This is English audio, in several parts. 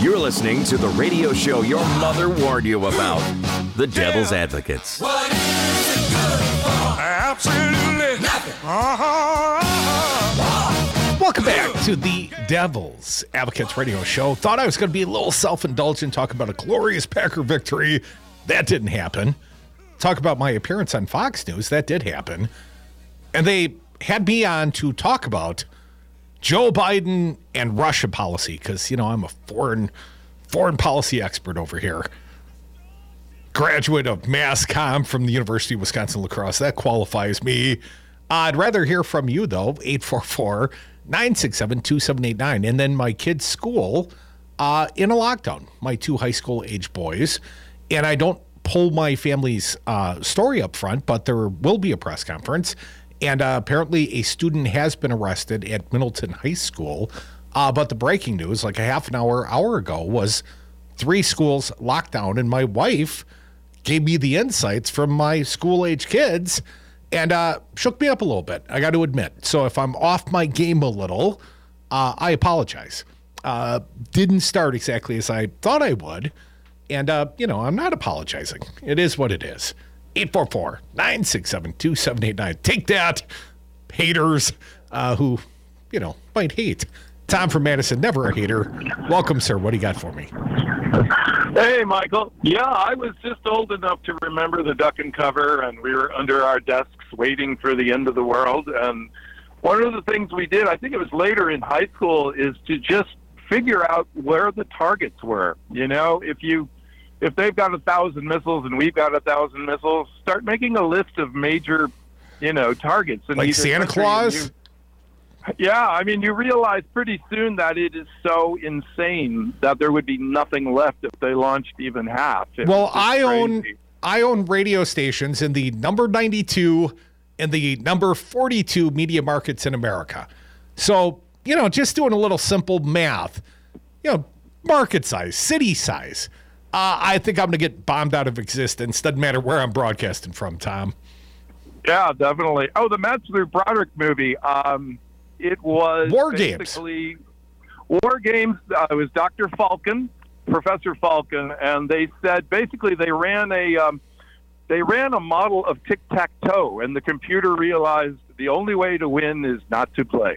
You're listening to the radio show your mother warned you about, The Devil's Advocates. What is it good for? Absolutely nothing. Welcome back to the Devil's Advocates radio show. Thought I was going to be a little self-indulgent, talk about a glorious Packer victory. That didn't happen. Talk about my appearance on Fox News. That did happen. And they had me on to talk about Joe Biden and Russia policy because, you know, I'm a foreign policy expert over here. Graduate of Mass Comm from the University of Wisconsin-La Crosse. That qualifies me. I'd rather hear from you, though, 844-967-2789. And then my kids' school in a lockdown, my two high school age boys. And I don't pull my family's story up front, but there will be a press conference. And apparently a student has been arrested at Middleton High School. But the breaking news, like a half an hour ago, was 3 schools locked down. And my wife gave me the insights from my school-age kids and shook me up a little bit, I got to admit. So if I'm off my game a little, I apologize. Didn't start exactly as I thought I would. And, I'm not apologizing. It is what it is. 844-967-2789. Take that, haters who, might hate. Tom from Madison, never a hater. Welcome, sir. What do you got for me? Hey, Michael. Yeah, I was just old enough to remember the duck and cover, and we were under our desks waiting for the end of the world. And one of the things we did, I think it was later in high school, is to just figure out where the targets were. If they've got 1,000 missiles and we've got 1,000 missiles, start making a list of major, targets. In like Santa Claus? You realize pretty soon that it is so insane that there would be nothing left if they launched even half. Well, I own radio stations in the number 92 and the number 42 media markets in America. So, just doing a little simple math, market size, city size. I think I'm going to get bombed out of existence. Doesn't matter where I'm broadcasting from, Tom. Yeah, definitely. Oh, the Matthew Broderick movie. It was War Games. War Games. It was Dr. Falcon, Professor Falcon, and they said basically they ran a model of tic-tac-toe, and the computer realized the only way to win is not to play.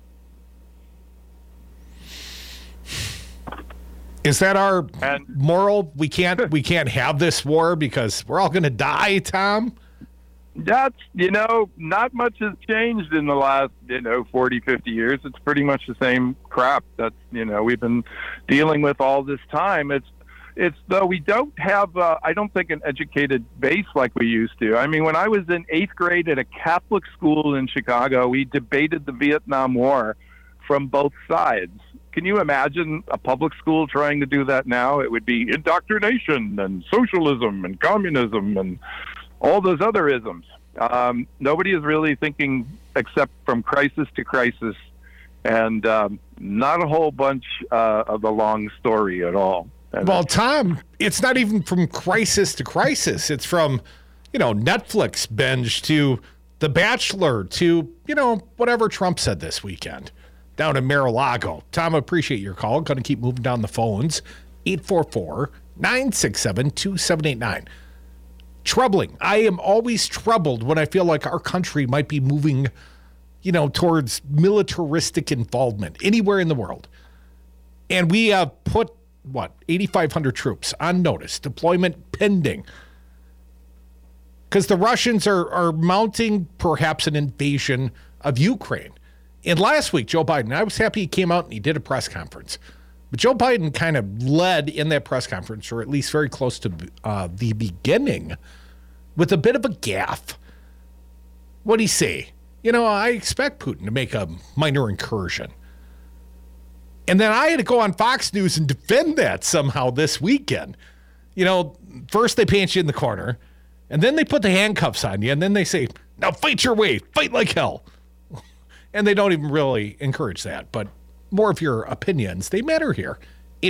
Is that our moral? We can't have this war because we're all going to die, Tom? That's, not much has changed in the last, 40, 50 years. It's pretty much the same crap that, we've been dealing with all this time. It's though we don't have, I don't think, an educated base like we used to. I mean, when I was in 8th grade at a Catholic school in Chicago, we debated the Vietnam War from both sides. Can you imagine a public school trying to do that now? It would be indoctrination and socialism and communism and all those other isms. Nobody is really thinking except from crisis to crisis, and not a whole bunch of the long story at all. Well, Tom, it's not even from crisis to crisis. It's from, Netflix binge to The Bachelor to, whatever Trump said this weekend down in Mar-a-Lago. Tom, appreciate your call. Going to keep moving down the phones. 844-967-2789. Troubling. I am always troubled when I feel like our country might be moving, towards militaristic involvement anywhere in the world. And we have put, 8,500 troops on notice, deployment pending. Because the Russians are mounting perhaps an invasion of Ukraine. And last week, Joe Biden, I was happy he came out and he did a press conference. But Joe Biden kind of led in that press conference, or at least very close to the beginning, with a bit of a gaffe. What'd he say? I expect Putin to make a minor incursion. And then I had to go on Fox News and defend that somehow this weekend. First they paint you in the corner, and then they put the handcuffs on you, and then they say, now fight your way, fight like hell. And they don't even really encourage that. But more of your opinions, they matter here.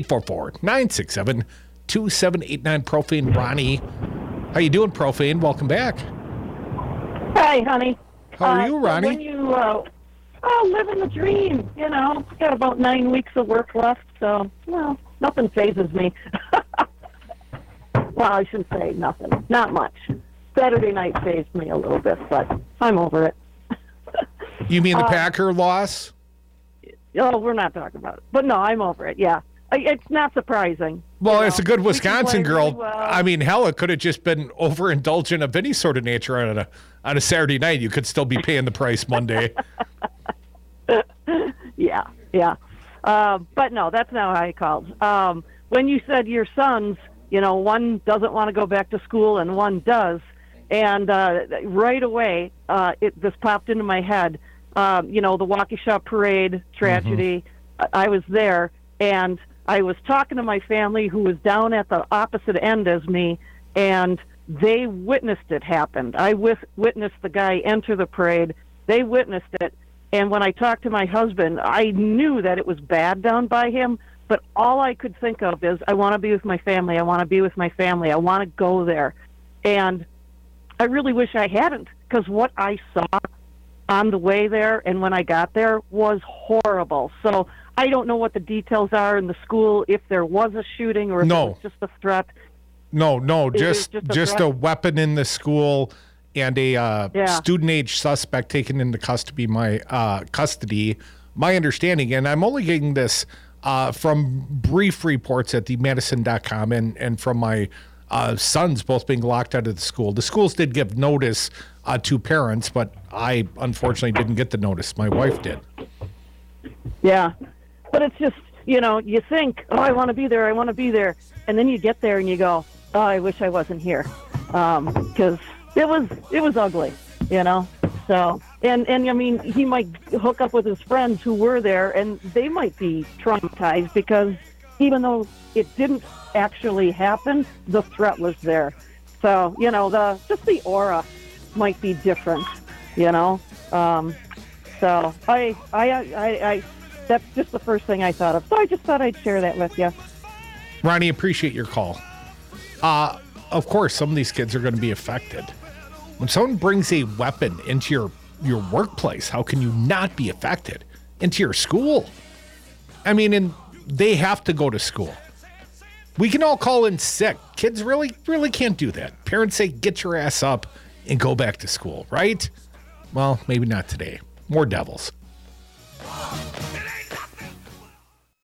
844-967-2789. Profane Ronnie. How you doing, Profane? Welcome back. Hi, honey. How are you, Ronnie? living the dream, Got about 9 weeks of work left, so, nothing phases me. Well, I shouldn't say nothing. Not much. Saturday night phased me a little bit, but I'm over it. You mean the Packer loss? Oh, we're not talking about it. But no, I'm over it, yeah. It's not surprising. Well, it's a good Wisconsin girl. Really well. I mean, hell, it could have just been overindulgent of any sort of nature on a Saturday night. You could still be paying the price Monday. Yeah. But no, that's not how I called. When you said your sons, one doesn't want to go back to school and one does, and right away, this popped into my head. The Waukesha Parade tragedy. Mm-hmm. I was there, and I was talking to my family who was down at the opposite end as me, and they witnessed it happen. I witnessed the guy enter the parade. They witnessed it. And when I talked to my husband, I knew that it was bad done by him, but all I could think of is, I want to be with my family. I want to be with my family. I want to go there. And I really wish I hadn't, because what I saw on the way there and when I got there was horrible. So I don't know what the details are in the school, if there was a shooting or if it was just a threat. No, just a weapon in the school and a student-age suspect taken into custody. My understanding, and I'm only getting this from brief reports at the Madison.com and from my sons both being locked out of the school. The schools did give notice to parents, but I unfortunately didn't get the notice. My wife did. Yeah, but it's just, you think, I want to be there, and then you get there and you go, I wish I wasn't here, because it was ugly, So, and I mean, he might hook up with his friends who were there, and they might be traumatized because even though it didn't actually happen, the threat was there. So, just the aura might be different, So I that's just the first thing I thought of. So I just thought I'd share that with you. Ronnie, appreciate your call. Of course, some of these kids are going to be affected. When someone brings a weapon into your workplace, how can you not be affected? Into your school. I mean, and they have to go to school. We can all call in sick. Kids really, really can't do that. Parents say, get your ass up and go back to school, right? Well, maybe not today. More Devils.